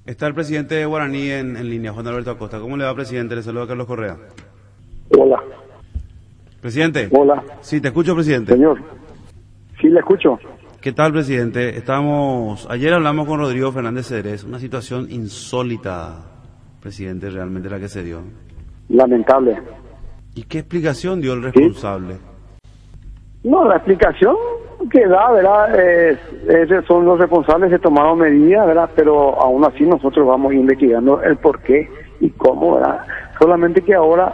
Está el presidente de Guaraní en línea, Juan Alberto Acosta. ¿Cómo le va, presidente? Le saluda Carlos Correa. Hola. Presidente. Hola. Sí, te escucho, presidente. Señor. Sí, le escucho. ¿Qué tal, presidente? Ayer hablamos con Rodrigo Fernández Cedrés, una situación insólita, presidente, realmente la que se dio. Lamentable. ¿Y qué explicación dio el responsable? ¿Sí? No, la explicación que da, ¿verdad? Esos son los responsables, se tomaron medidas, ¿verdad? Pero aún así nosotros vamos investigando el por qué y cómo, ¿verdad? Solamente que ahora,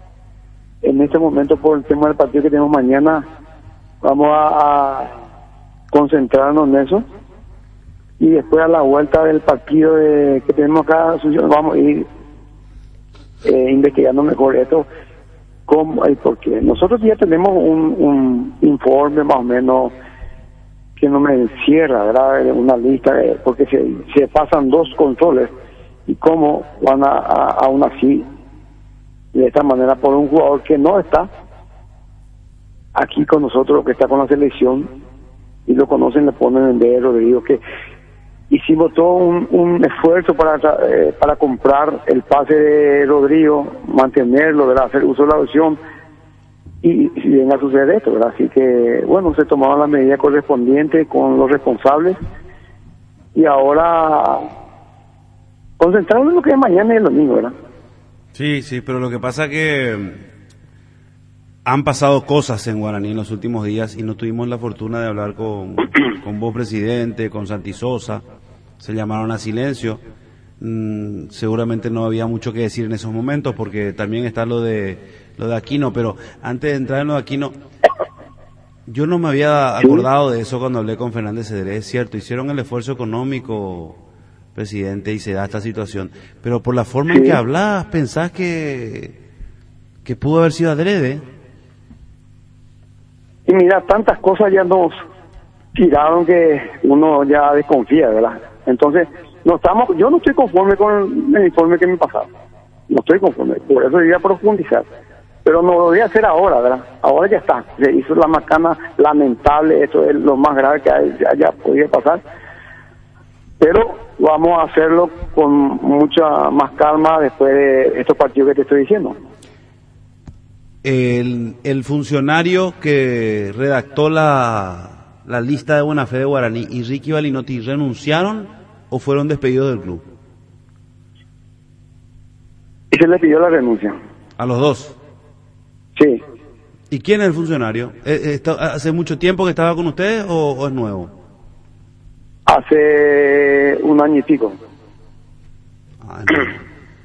en este momento, por el tema del partido que tenemos mañana, vamos a concentrarnos en eso. Y después a la vuelta del partido que tenemos acá, vamos a ir investigando mejor esto. ¿Cómo y por qué? Nosotros ya tenemos un informe más o menos que no me cierra, ¿verdad? Una lista, porque se pasan 2 controles y cómo van aún así, de esta manera, por un jugador que no está aquí con nosotros, que está con la selección, y lo conocen, le ponen en de Rodrigo, que hicimos todo un esfuerzo para comprar el pase de Rodrigo, mantenerlo, ¿verdad? Hacer uso de la opción y si venga a suceder esto, ¿verdad? Así que, bueno, se tomaron las medidas correspondientes con los responsables y ahora concentrarnos en lo que es mañana y el domingo, ¿verdad? Sí, pero lo que pasa es que han pasado cosas en Guaraní en los últimos días y no tuvimos la fortuna de hablar con vos, presidente, con Santi Sosa. Se llamaron a silencio. Seguramente no había mucho que decir en esos momentos porque también está lo de Aquino, pero antes de entrar en lo de Aquino, yo no me había acordado de eso cuando hablé con Fernández Cedrés. Es cierto, hicieron el esfuerzo económico, presidente, y se da esta situación, pero por la forma en que hablás, pensás que pudo haber sido adrede. Y mira, tantas cosas ya nos tiraron que uno ya desconfía, ¿verdad? Entonces, yo no estoy conforme con el informe que me pasaron. No estoy conforme, por eso iba a profundizar. Pero no lo voy a hacer ahora, ¿verdad? Ahora ya está. Se hizo la macana lamentable, esto es lo más grave que haya podido pasar. Pero vamos a hacerlo con mucha más calma después de estos partidos que te estoy diciendo. El funcionario que redactó la lista de buena fe de Guaraní y Ricky Balinotti, ¿renunciaron o fueron despedidos del club? Y se le pidió la renuncia. ¿A los dos? Sí. ¿Y quién es el funcionario? ¿Hace mucho tiempo que estaba con ustedes o es nuevo? Hace 1 año y pico. Ah, es nuevo.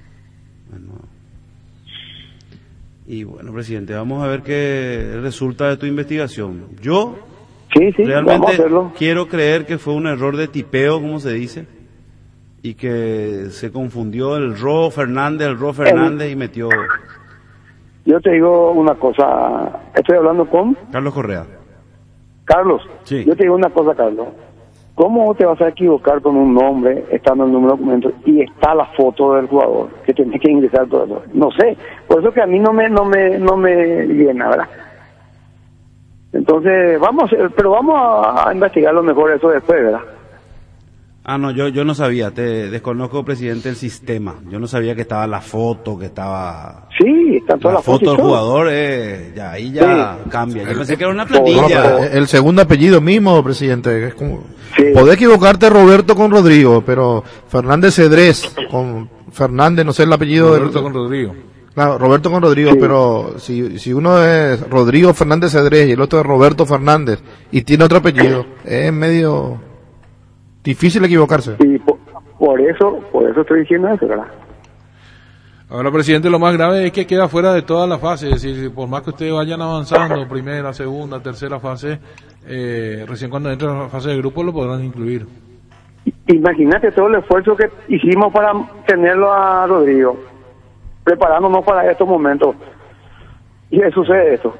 Y bueno, presidente, vamos a ver qué resulta de tu investigación. Yo realmente quiero creer que fue un error de tipeo, como se dice, y que se confundió el Ro Fernández y metió... Yo te digo una cosa, estoy hablando con... Carlos Correa. Carlos, sí. Yo te digo una cosa, Carlos. ¿Cómo te vas a equivocar con un nombre, estando en el número de documentos, y está la foto del jugador, que tenés que ingresar todo eso? No sé, por eso que a mí no me llena, ¿verdad? Entonces, vamos a investigarlo mejor eso después, ¿verdad? Ah, no, yo no sabía, te desconozco, presidente, el sistema. Yo no sabía que estaba la foto, que estaba... Sí, está toda la foto del jugador, ahí ya cambia. Yo pensé que era una plantilla. El segundo apellido mismo, presidente, es como... Sí. Podés equivocarte Roberto con Rodrigo, pero Fernández Cedrés con Fernández, no sé el apellido. Roberto con Rodrigo. Claro, Roberto con Rodrigo, sí. Pero si uno es Rodrigo Fernández Cedrés y el otro es Roberto Fernández y tiene otro apellido, es medio difícil equivocarse. Sí, por eso estoy diciendo eso, ¿verdad? Ahora, presidente, lo más grave es que queda fuera de todas las fases. Es decir, por más que ustedes vayan avanzando, primera, segunda, tercera fase, recién cuando entre la fase de grupo lo podrán incluir. Imagínate todo el esfuerzo que hicimos para tenerlo a Rodrigo, preparándonos para estos momentos, y sucede esto.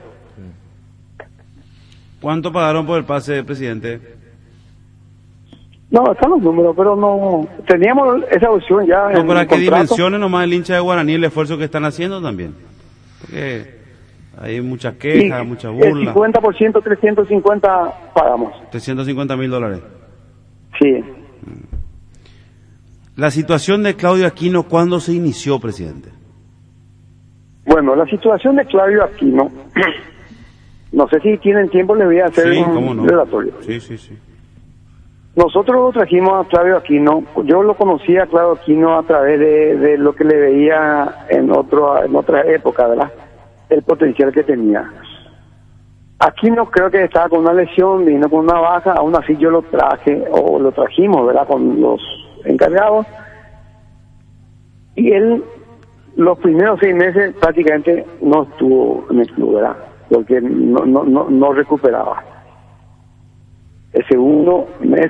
¿Cuánto pagaron por el pase, presidente? No, están los números, pero no teníamos esa opción ya. No, para que dimensionen nomás el hincha de Guaraní el esfuerzo que están haciendo también. Porque hay muchas quejas, mucha burla. El 50%, 350 pagamos. $350,000. Sí. La situación de Claudio Aquino, ¿cuándo se inició, presidente? Bueno, la situación de Claudio Aquino, no sé si tienen tiempo, les voy a hacer un relatorio. Sí. Nosotros lo trajimos a Claudio Aquino, yo lo conocí a Claudio Aquino a través de lo que le veía en otra época, ¿verdad? El potencial que tenía. Aquino creo que estaba con una lesión, vino con una baja, aún así yo lo trajimos, ¿verdad? Con los encargados. Y él, los primeros 6 meses prácticamente no estuvo en el club, ¿verdad? Porque no recuperaba. El segundo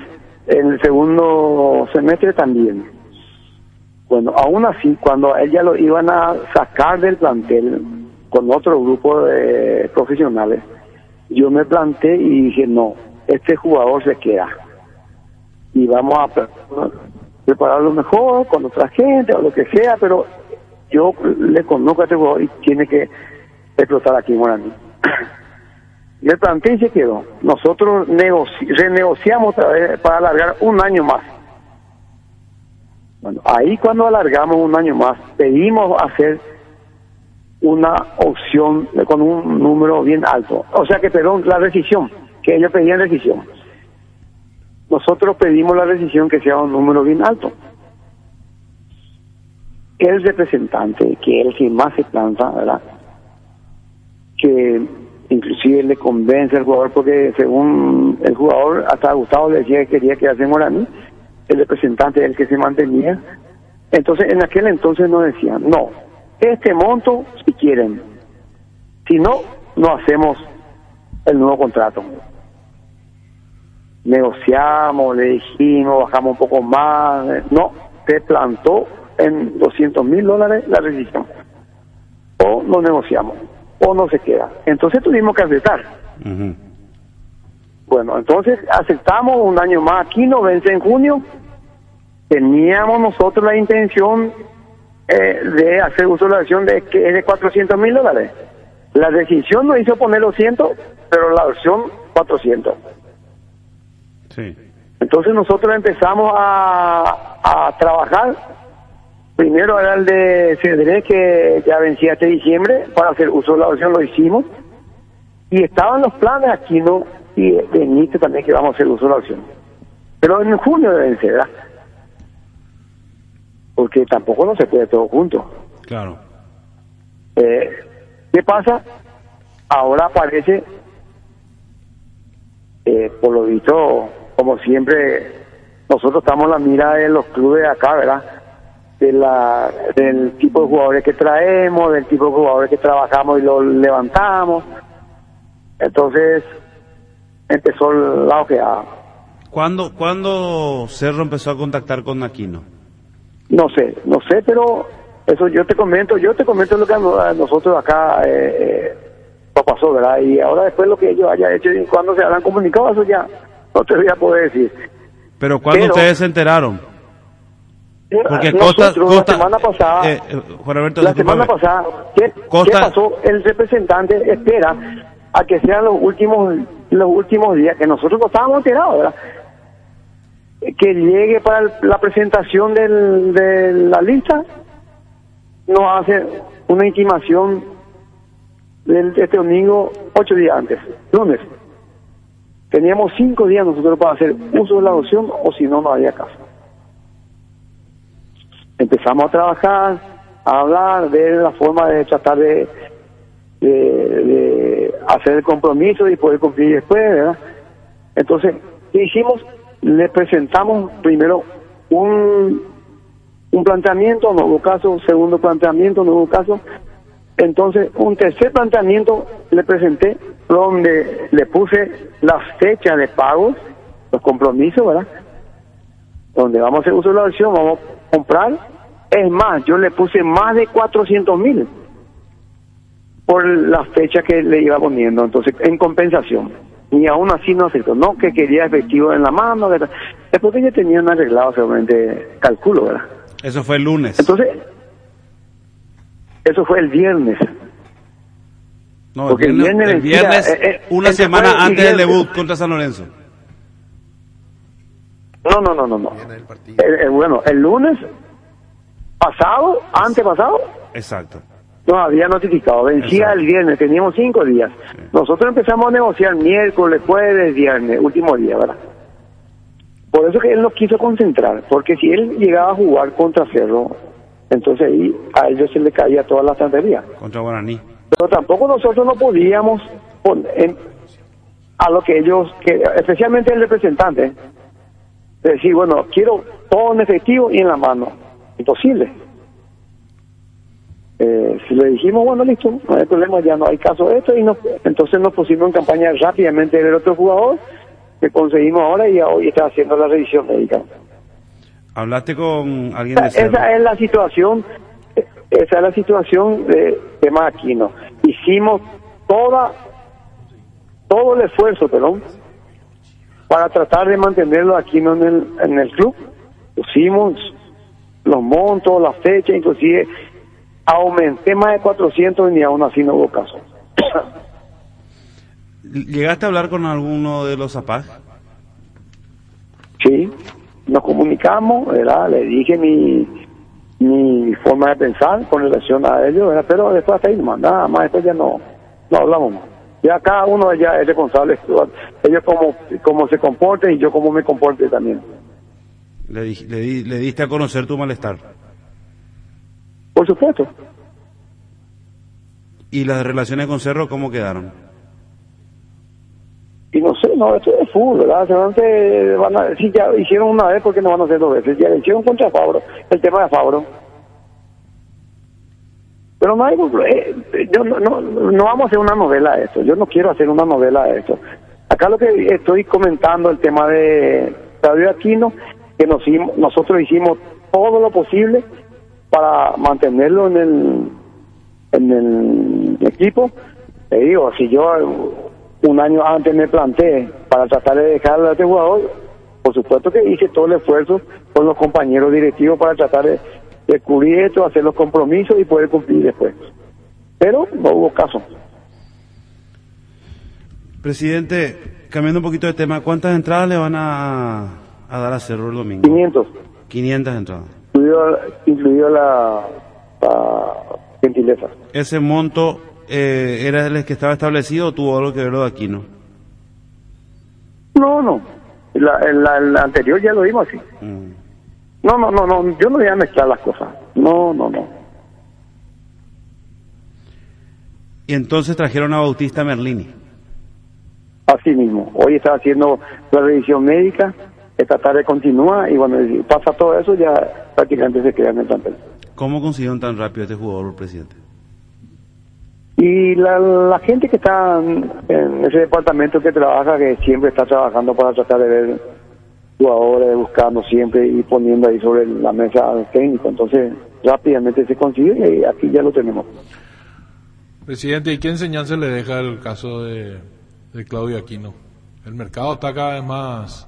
semestre también. Bueno, aún así, cuando a él ya lo iban a sacar del plantel con otro grupo de profesionales, yo me planté y dije, no, este jugador se queda. Y vamos a prepararlo mejor con otra gente o lo que sea, pero yo le conozco a este jugador y tiene que explotar aquí en Guaraní. Me planteé y se quedó. Nosotros renegociamos otra vez para alargar 1 año más. Bueno, ahí cuando alargamos 1 año más, pedimos hacer una opción con un número bien alto. O sea que, perdón, la rescisión, que ellos pedían rescisión. Nosotros pedimos la rescisión que sea un número bien alto. El representante, que es el que más se planta, ¿verdad? Que inclusive le convence al jugador, porque según el jugador, hasta Gustavo le decía que quería quedarse en Guaraní, el representante es el que se mantenía. Entonces, en aquel entonces nos decían, no, este monto si quieren, si no, no hacemos el nuevo contrato. Negociamos, le dijimos, bajamos un poco más, no, se plantó en $200,000 la rescisión. O no negociamos, o no se queda. Entonces tuvimos que aceptar. Uh-huh. Bueno, entonces aceptamos 1 año más. Aquí nos vence en junio. Teníamos nosotros la intención de hacer uso de la versión que es de $400,000. La decisión nos hizo poner los 100, pero la versión 400. Sí. Entonces nosotros empezamos a trabajar. Primero era el de Cedrés, que ya vencía este diciembre, para hacer uso de la versión, lo hicimos. Y estaban los planes aquí, ¿no? Y Benítez también, que vamos a hacer uso de la versión. Pero en junio deben ser, ¿verdad? Porque tampoco no se puede todo junto. Claro. ¿Qué pasa? Ahora aparece, por lo visto, como siempre, nosotros estamos en la mira de los clubes de acá, ¿verdad? Del tipo de jugadores que traemos, del tipo de jugadores que trabajamos y los levantamos. Entonces empezó la ojeada. ¿Cuándo Cerro empezó a contactar con Aquino? No sé, pero eso yo te comento lo que a nosotros acá nos pasó, ¿verdad? Y ahora después lo que ellos hayan hecho y cuando se habrán comunicado, eso ya no te voy a poder decir. Pero ¿cuándo ustedes se enteraron? Porque la semana pasada, Juan Alberto, la semana pasada, ¿qué pasó? El representante espera a que sean los últimos días, que nosotros no estábamos enterados, ¿verdad? Que llegue para la presentación de la lista, nos hace una intimación este domingo, 8 días antes, lunes. Teníamos 5 días nosotros para hacer uso de la adopción, o si no, no había caso. Empezamos a trabajar, a hablar, ver la forma de tratar de hacer el compromiso y poder cumplir después, ¿verdad? Entonces, ¿qué hicimos? Le presentamos primero un planteamiento, no hubo caso, segundo planteamiento, no hubo caso. Entonces, un tercer planteamiento le presenté, donde le puse las fechas de pagos, los compromisos, ¿verdad? Donde vamos a hacer uso de la versión, vamos a comprar. Es más, yo le puse más de 400,000 por la fecha que le iba poniendo, entonces, en compensación. Y aún así no aceptó, no, que quería efectivo en la mano, ¿verdad? Es porque ya tenían arreglado seguramente, calculo, ¿verdad? Eso fue el lunes. Entonces, eso fue el viernes. No, porque el viernes una semana antes del debut contra San Lorenzo. No. Viene el partido. Bueno, el lunes pasado, antepasado, Exacto. nos había notificado, vencía Exacto. el viernes, teníamos 5 días. Nosotros empezamos a negociar miércoles, jueves, viernes, último día, ¿verdad? Por eso que él no quiso concentrar, porque si él llegaba a jugar contra Cerro, entonces ahí a ellos se le caía toda la estantería. Contra Guaraní. Pero tampoco nosotros no podíamos a lo que ellos, especialmente el representante, decir, bueno, quiero todo en efectivo y en la mano. Imposible. Si le dijimos, bueno, listo, no hay problema, ya no hay caso de esto, entonces nos pusimos en campaña rápidamente del otro jugador que conseguimos ahora y hoy está haciendo la revisión médica. ¿Hablaste con alguien de Cerro? Esa es la situación de tema Aquino. Hicimos todo el esfuerzo, para tratar de mantenerlo aquí en el club. Pusimos los montos, las fechas, inclusive aumenté más de 400 y ni aún así no hubo caso. ¿Llegaste a hablar con alguno de los APAG? Sí, nos comunicamos, ¿verdad? Le dije mi forma de pensar con relación a ellos, ¿verdad? Pero después hasta ahí nomás, nada más, después ya no hablamos más. Ya cada uno ya es responsable, ellos como se comporten y yo como me comporte también. Le diste a conocer tu malestar. Por supuesto. ¿Y las relaciones con Cerro cómo quedaron? Y no sé, esto es fútbol, ¿verdad? Seguramente si ya hicieron una vez, ¿por qué no van a hacer 2 veces? Ya le hicieron contra Fabro, el tema de Fabro. Pero no hay, no vamos a hacer una novela de esto. Yo no quiero hacer una novela de esto. Acá lo que estoy comentando, el tema de Claudio Aquino, que nosotros hicimos todo lo posible para mantenerlo en el equipo. Te digo, si yo un año antes me planteé para tratar de dejar a este jugador, por supuesto que hice todo el esfuerzo con los compañeros directivos para tratar de cubrir esto, hacer los compromisos y poder cumplir después. Pero no hubo caso. Presidente, cambiando un poquito de tema, ¿cuántas entradas le van a dar a Cerro el domingo? 500. 500 entradas. Incluido la gentileza. ¿Ese monto era el que estaba establecido o tuvo algo que ver lo de Aquino? No. La anterior ya lo vimos así. No, yo no voy a mezclar las cosas. No. Y entonces trajeron a Bautista Merlini. Así mismo. Hoy está haciendo la revisión médica, esta tarde continúa y bueno, si pasa todo eso ya prácticamente se queda en el plantel. ¿Cómo consiguieron tan rápido este jugador, presidente? Y la gente que está en ese departamento que trabaja, que siempre está trabajando para tratar de ver jugadores, buscando siempre y poniendo ahí sobre la mesa al técnico, entonces rápidamente se consigue y aquí ya lo tenemos. Presidente, ¿y qué enseñanza le deja el caso de Claudio Aquino? El mercado está cada vez más,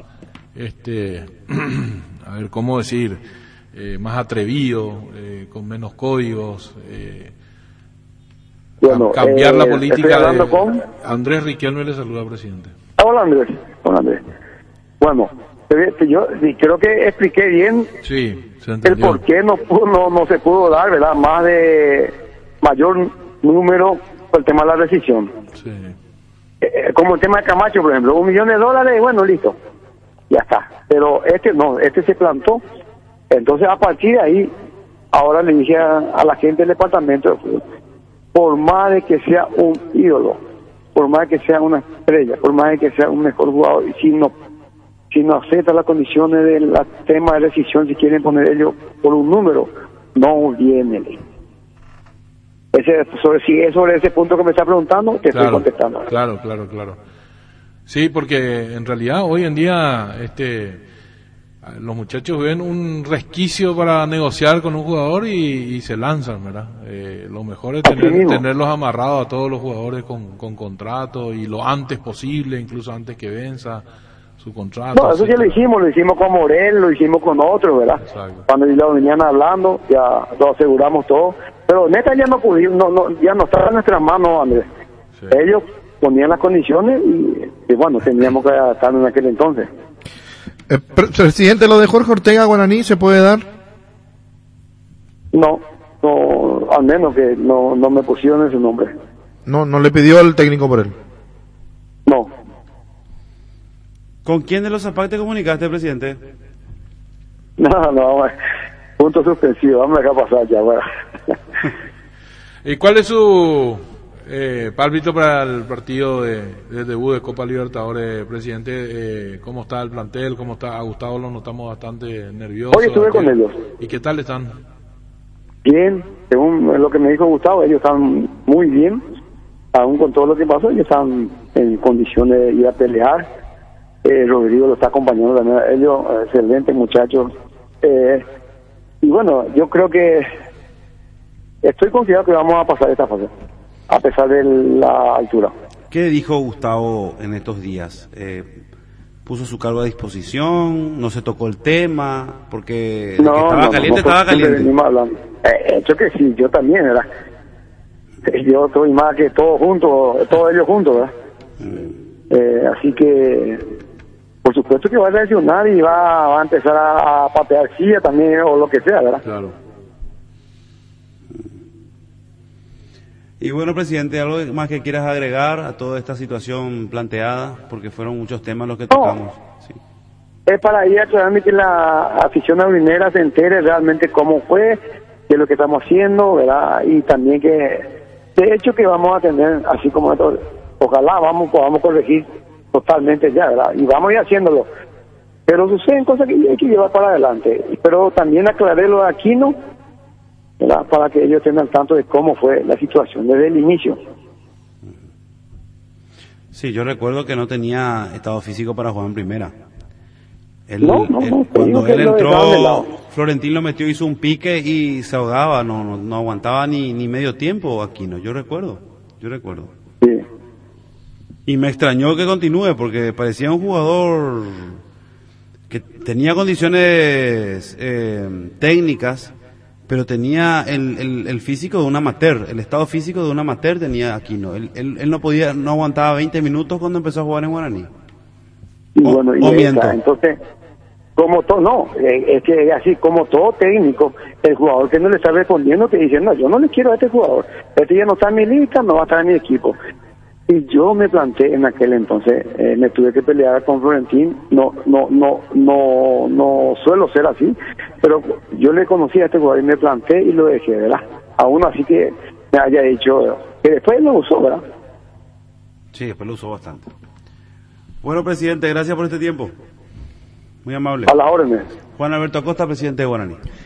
a ver, ¿cómo decir? Más atrevido, con menos códigos, bueno, cambiar la política. Estoy hablando con Andrés Riquelme le saluda, presidente. Hola Andrés. Bueno, yo creo que expliqué bien Sí, se el entendió. por qué no se pudo dar, ¿verdad? Mayor número por el tema de la rescisión. Sí. Como el tema de Camacho, por ejemplo, $1 millón, bueno, listo, ya está. Pero este se plantó. Entonces, a partir de ahí, ahora le dije a la gente del departamento, por más de que sea un ídolo, por más de que sea una estrella, por más de que sea un mejor jugador, y si no acepta las condiciones del tema de rescisión, si quieren poner ellos por un número, no viene. Si es sobre ese punto que me está preguntando, te estoy contestando. Claro. Sí, porque en realidad hoy en día los muchachos ven un resquicio para negociar con un jugador y se lanzan, ¿verdad? Lo mejor es tenerlos amarrados a todos los jugadores con contrato y lo antes posible, incluso antes que venza su contrato. No, eso ya lo hicimos con Morel, lo hicimos con otros, ¿verdad? Exacto. Cuando ya venían hablando, ya lo aseguramos todo. Pero neta ya no pudimos, ya no estaba en nuestras manos, Andrés. Sí. Ellos ponían las condiciones y bueno, teníamos que adaptarnos en aquel entonces. Presidente, ¿lo de Jorge Ortega a Guaraní se puede dar? No, al menos que no me pusieron ese nombre. No le pidió al técnico por él. No. ¿Con quién de los Zapac te comunicaste, presidente? No, punto suspensivo, vamos a dejar pasar ya, bueno. ¿Y cuál es su pálpito para el partido de debut de Copa Libertadores, presidente? ¿Cómo está el plantel? ¿Cómo está? A Gustavo lo notamos bastante nervioso. Hoy estuve con ellos. ¿Y qué tal están? Bien, según lo que me dijo Gustavo, ellos están muy bien, aún con todo lo que pasó, ellos están en condiciones de ir a pelear. Rodrigo lo está acompañando también, ellos, excelentes muchachos. Y bueno, yo creo que estoy confiado que vamos a pasar esta fase, a pesar de la altura. ¿Qué dijo Gustavo en estos días? ¿Puso su cargo a disposición? ¿No se tocó el tema? Porque estaba caliente. Venimos hablando. Hecho que sí, yo también, ¿verdad? Yo estoy más que todos juntos, todos ellos juntos, ¿verdad? Así que, por supuesto que va a reaccionar y va a empezar a patear silla también, o lo que sea, ¿verdad? Claro. Y bueno, presidente, ¿algo más que quieras agregar a toda esta situación planteada? Porque fueron muchos temas los que tocamos. Sí. Es para ir aclarando que la afición aurinera se entere realmente cómo fue, qué es lo que estamos haciendo, ¿verdad? Y también que, de hecho, que vamos a tener, así como esto, ojalá podamos corregir totalmente ya, ¿verdad? Y vamos a ir haciéndolo. Pero suceden cosas que hay que llevar para adelante. Pero también aclaré lo de Aquino, ¿verdad? Para que ellos estén al tanto de cómo fue la situación desde el inicio. Sí, yo recuerdo que no tenía estado físico para jugar en primera. Cuando él entró, Florentín lo metió, hizo un pique y se ahogaba, no aguantaba ni medio tiempo Aquino, yo recuerdo. Sí. Y me extrañó que continúe porque parecía un jugador que tenía condiciones técnicas, pero tenía el físico de un amateur, el estado físico de un amateur tenía Aquino. Él no aguantaba 20 minutos cuando empezó a jugar en Guaraní. Y bueno, entonces, como todo, es que así como todo técnico, el jugador que no le está respondiendo te dice, no, yo no le quiero a este jugador, este ya no está en mi lista, no va a estar en mi equipo. Y yo me planteé en aquel entonces, me tuve que pelear con Florentín, no suelo ser así, pero yo le conocí a este jugador y me planteé y lo dejé, ¿verdad? Aún así que me haya dicho que después lo usó, ¿verdad? Sí, después lo usó bastante. Bueno, presidente, gracias por este tiempo. Muy amable. A las órdenes. Juan Alberto Acosta, presidente de Guaraní.